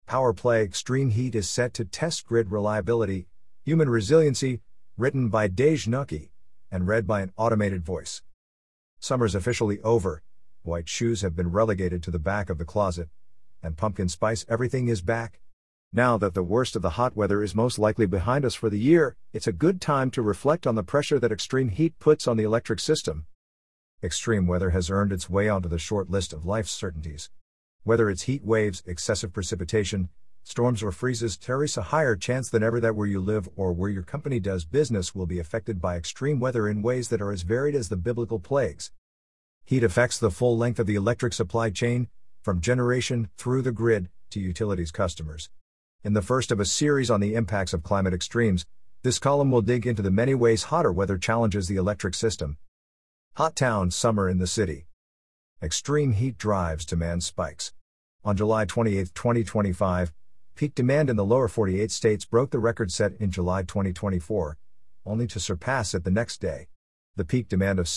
Power Play Extreme Heat is set to test grid reliability, human resiliency, written by Dej Nuki, and read by an automated voice. Summer's officially over, white shoes have been relegated to the back of the closet, and pumpkin spice everything is back. Now that the worst of the hot weather is most likely behind us for the year, it's a good time to reflect on the pressure that extreme heat puts on the electric system. Extreme weather has earned its way onto the short list of life's certainties. Whether it's heat waves, excessive precipitation, storms or freezes, there is a higher chance than ever that where you live or where your company does business will be affected by extreme weather in ways that are as varied as the biblical plagues. Heat affects the full length of the electric supply chain, from generation, through the grid, to utilities customers. In the first of a series on the impacts of climate extremes, this column will dig into the many ways hotter weather challenges the electric system. Hot town summer in the city. Extreme heat drives demand spikes. On July 28, 2025, peak demand in the lower 48 states broke the record set in July 2024, only to surpass it the next day. The peak demand of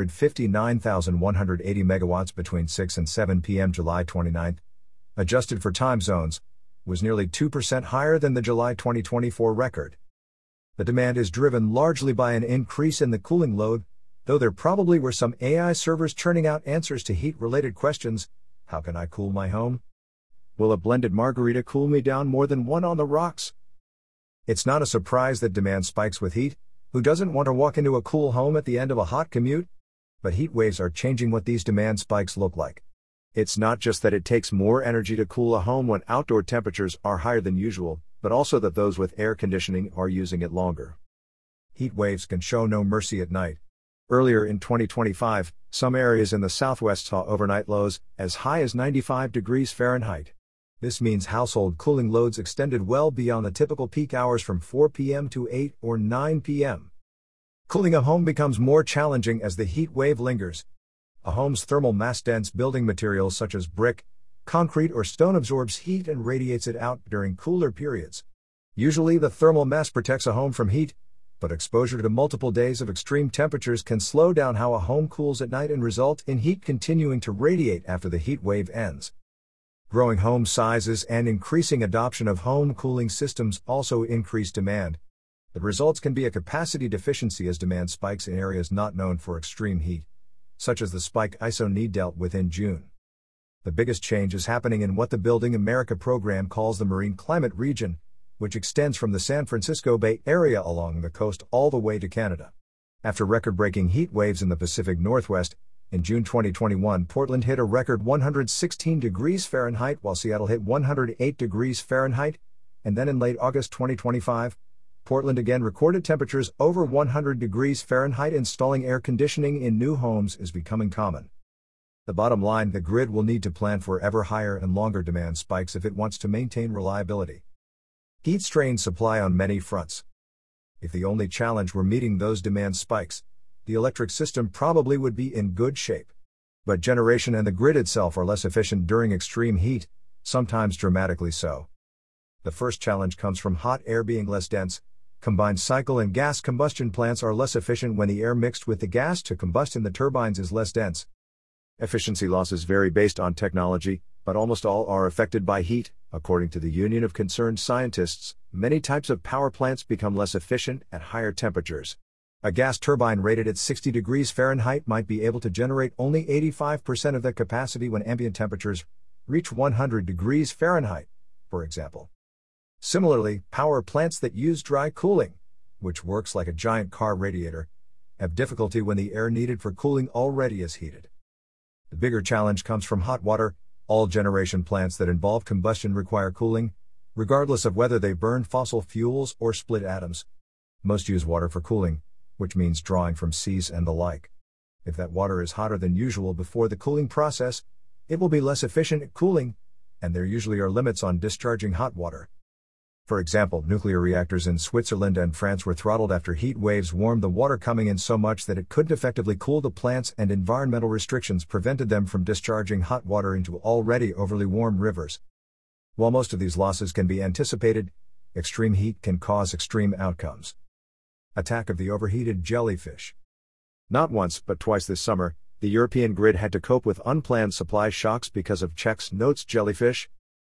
759,180 megawatts between 6 and 7 p.m. July 29, adjusted for time zones, was nearly 2% higher than the July 2024 record. The demand is driven largely by an increase in the cooling load, though there probably were some AI servers churning out answers to heat-related questions. How can I cool my home? Will a blended margarita cool me down more than one on the rocks? It's not a surprise that demand spikes with heat. Who doesn't want to walk into a cool home at the end of a hot commute? But heat waves are changing what these demand spikes look like. It's not just that it takes more energy to cool a home when outdoor temperatures are higher than usual, but also that those with air conditioning are using it longer. Heat waves can show no mercy at night. Earlier in 2025, some areas in the southwest saw overnight lows as high as 95 degrees Fahrenheit. This means household cooling loads extended well beyond the typical peak hours from 4 p.m. to 8 or 9 p.m. Cooling a home becomes more challenging as the heat wave lingers. A home's thermal mass-dense building materials such as brick, concrete or stone absorbs heat and radiates it out during cooler periods. Usually the thermal mass protects a home from heat, but exposure to multiple days of extreme temperatures can slow down how a home cools at night and result in heat continuing to radiate after the heat wave ends. Growing home sizes and increasing adoption of home cooling systems also increase demand. The results can be a capacity deficiency as demand spikes in areas not known for extreme heat, such as the spike ISO need dealt with in June. The biggest change is happening in what the Building America program calls the Marine Climate Region, which extends from the San Francisco Bay Area along the coast all the way to Canada. After record-breaking heat waves in the Pacific Northwest, in June 2021 Portland hit a record 116 degrees Fahrenheit while Seattle hit 108 degrees Fahrenheit, and then in late August 2025, Portland again recorded temperatures over 100 degrees Fahrenheit. Installing air conditioning in new homes is becoming common. The bottom line, the grid will need to plan for ever higher and longer demand spikes if it wants to maintain reliability. Heat strains supply on many fronts. If the only challenge were meeting those demand spikes, the electric system probably would be in good shape. But generation and the grid itself are less efficient during extreme heat, sometimes dramatically so. The first challenge comes from hot air being less dense. Combined cycle and gas combustion plants are less efficient when the air mixed with the gas to combust in the turbines is less dense. Efficiency losses vary based on technology, but almost all are affected by heat. According to the Union of Concerned Scientists, many types of power plants become less efficient at higher temperatures. A gas turbine rated at 60 degrees Fahrenheit might be able to generate only 85% of that capacity when ambient temperatures reach 100 degrees Fahrenheit, for example. Similarly, power plants that use dry cooling, which works like a giant car radiator, have difficulty when the air needed for cooling already is heated. The bigger challenge comes from hot water. All generation plants that involve combustion require cooling, regardless of whether they burn fossil fuels or split atoms. Most use water for cooling, which means drawing from seas and the like. If that water is hotter than usual before the cooling process, it will be less efficient at cooling, and there usually are limits on discharging hot water. For example, nuclear reactors in Switzerland and France were throttled after heat waves warmed the water coming in so much that it couldn't effectively cool the plants, and environmental restrictions prevented them from discharging hot water into already overly warm rivers. While most of these losses can be anticipated, extreme heat can cause extreme outcomes. Attack of the overheated jellyfish. Not once but twice this summer, the European grid had to cope with unplanned supply shocks because of Czech's Notes jellyfish.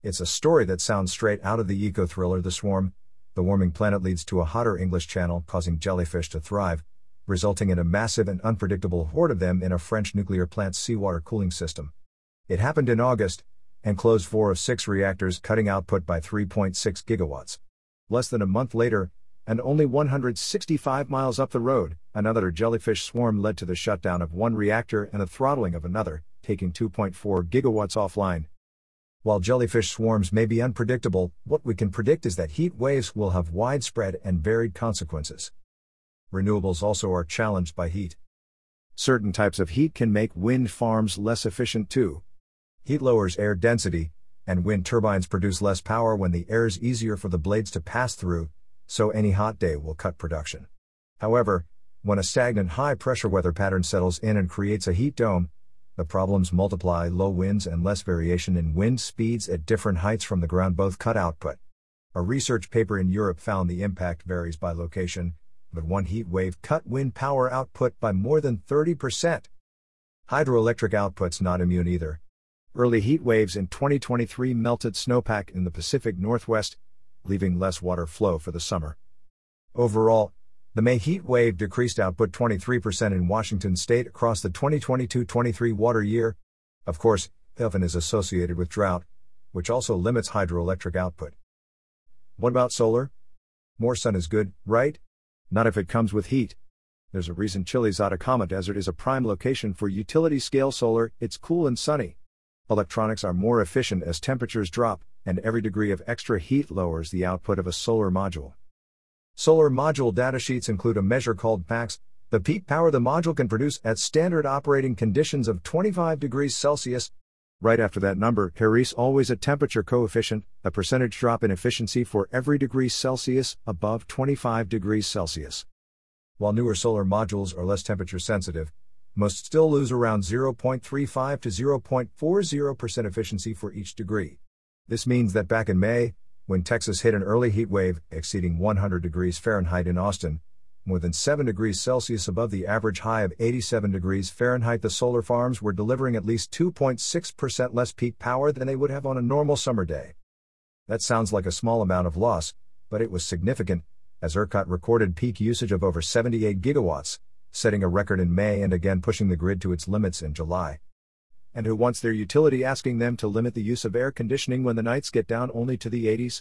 It's a story that sounds straight out of the eco-thriller The Swarm. The warming planet leads to a hotter English Channel, causing jellyfish to thrive, resulting in a massive and unpredictable horde of them in a French nuclear plant's seawater cooling system. It happened in August, and closed 4 of 6 reactors, cutting output by 3.6 gigawatts. Less than a month later, and only 165 miles up the road, another jellyfish swarm led to the shutdown of one reactor and the throttling of another, taking 2.4 gigawatts offline. While jellyfish swarms may be unpredictable, what we can predict is that heat waves will have widespread and varied consequences. Renewables also are challenged by heat. Certain types of heat can make wind farms less efficient too. Heat lowers air density, and wind turbines produce less power when the air is easier for the blades to pass through, so any hot day will cut production. However, when a stagnant high-pressure weather pattern settles in and creates a heat dome, the problems multiply. Low winds and less variation in wind speeds at different heights from the ground both cut output. A research paper in Europe found the impact varies by location, but one heat wave cut wind power output by more than 30%. Hydroelectric output's not immune either. Early heat waves in 2023 melted snowpack in the Pacific Northwest, leaving less water flow for the summer. Overall, the May heat wave decreased output 23% in Washington state across the 2022-23 water year. Of course, often is associated with drought, which also limits hydroelectric output. What about solar? More sun is good, right? Not if it comes with heat. There's a reason Chile's Atacama Desert is a prime location for utility-scale solar. It's cool and sunny. Electronics are more efficient as temperatures drop, and every degree of extra heat lowers the output of a solar module. Solar module datasheets include a measure called PAX, the peak power the module can produce at standard operating conditions of 25 degrees Celsius. Right after that number, there is always a temperature coefficient, a percentage drop in efficiency for every degree Celsius above 25 degrees Celsius. While newer solar modules are less temperature sensitive, most still lose around 0.35 to 0.40% efficiency for each degree. This means that back in May, when Texas hit an early heat wave exceeding 100 degrees Fahrenheit in Austin, more than 7 degrees Celsius above the average high of 87 degrees Fahrenheit, the solar farms were delivering at least 2.6% less peak power than they would have on a normal summer day. That sounds like a small amount of loss, but it was significant, as ERCOT recorded peak usage of over 78 gigawatts, setting a record in May and again pushing the grid to its limits in July. And who wants their utility asking them to limit the use of air conditioning when the nights get down only to the 80s?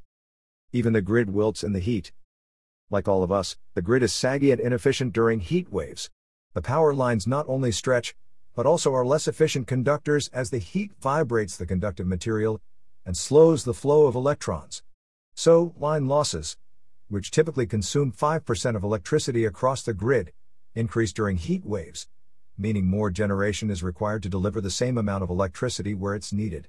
Even the grid wilts in the heat. Like all of us, the grid is saggy and inefficient during heat waves. The power lines not only stretch, but also are less efficient conductors as the heat vibrates the conductive material and slows the flow of electrons. So, line losses, which typically consume 5% of electricity across the grid, increase during heat waves, meaning more generation is required to deliver the same amount of electricity where it's needed.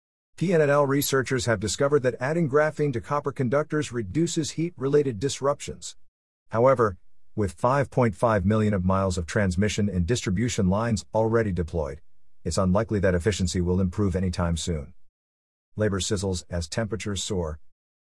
PNNL researchers have discovered that adding graphene to copper conductors reduces heat-related disruptions. However, with 5.5 million of miles of transmission and distribution lines already deployed, it's unlikely that efficiency will improve anytime soon. Labor sizzles as temperatures soar.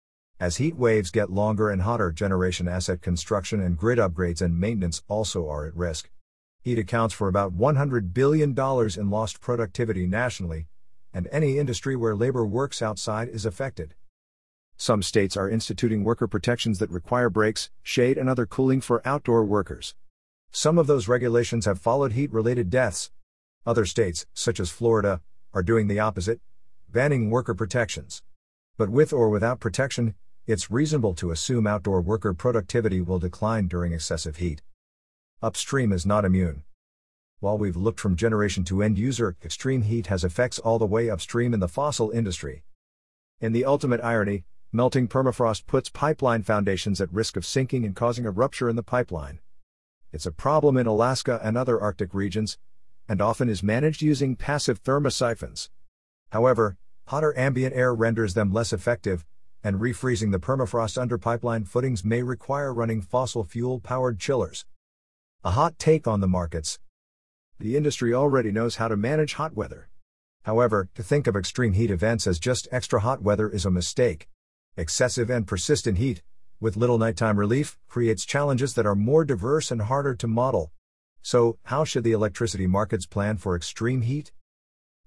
As heat waves get longer and hotter, generation asset construction and grid upgrades and maintenance also are at risk. Heat accounts for about $100 billion in lost productivity nationally, and any industry where labor works outside is affected. Some states are instituting worker protections that require breaks, shade, and other cooling for outdoor workers. Some of those regulations have followed heat-related deaths. Other states, such as Florida, are doing the opposite, banning worker protections. But with or without protection, it's reasonable to assume outdoor worker productivity will decline during excessive heat. Upstream is not immune. While we've looked from generation to end user, extreme heat has effects all the way upstream in the fossil industry. In the ultimate irony, melting permafrost puts pipeline foundations at risk of sinking and causing a rupture in the pipeline. It's a problem in Alaska and other Arctic regions, and often is managed using passive thermosiphons. However, hotter ambient air renders them less effective, and refreezing the permafrost under pipeline footings may require running fossil fuel-powered chillers. A hot take on the markets. The industry already knows how to manage hot weather. However, to think of extreme heat events as just extra hot weather is a mistake. Excessive and persistent heat, with little nighttime relief, creates challenges that are more diverse and harder to model. So, how should the electricity markets plan for extreme heat?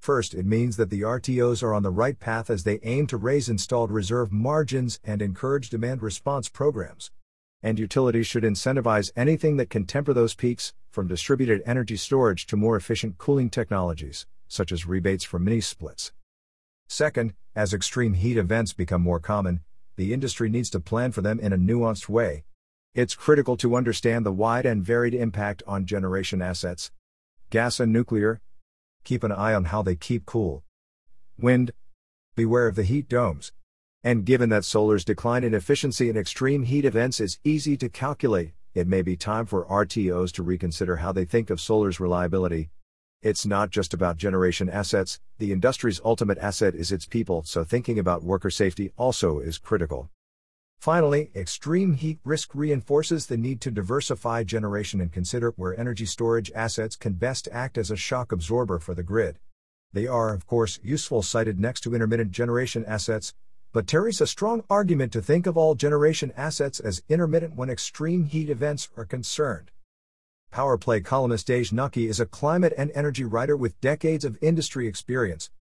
First, it means that the RTOs are on the right path as they aim to raise installed reserve margins and encourage demand response programs. And utilities should incentivize anything that can temper those peaks, from distributed energy storage to more efficient cooling technologies, such as rebates for mini splits. Second, as extreme heat events become more common, the industry needs to plan for them in a nuanced way. It's critical to understand the wide and varied impact on generation assets. Gas and nuclear. Keep an eye on how they keep cool. Wind. Beware of the heat domes. And given that solar's decline in efficiency in extreme heat events is easy to calculate, it may be time for RTOs to reconsider how they think of solar's reliability. It's not just about generation assets, the industry's ultimate asset is its people, so thinking about worker safety also is critical. Finally, extreme heat risk reinforces the need to diversify generation and consider where energy storage assets can best act as a shock absorber for the grid. They are, of course, useful sited next to intermittent generation assets, but Terry's a strong argument to think of all generation assets as intermittent when extreme heat events are concerned. Power Play columnist Dej Nucky is a climate and energy writer with decades of industry experience.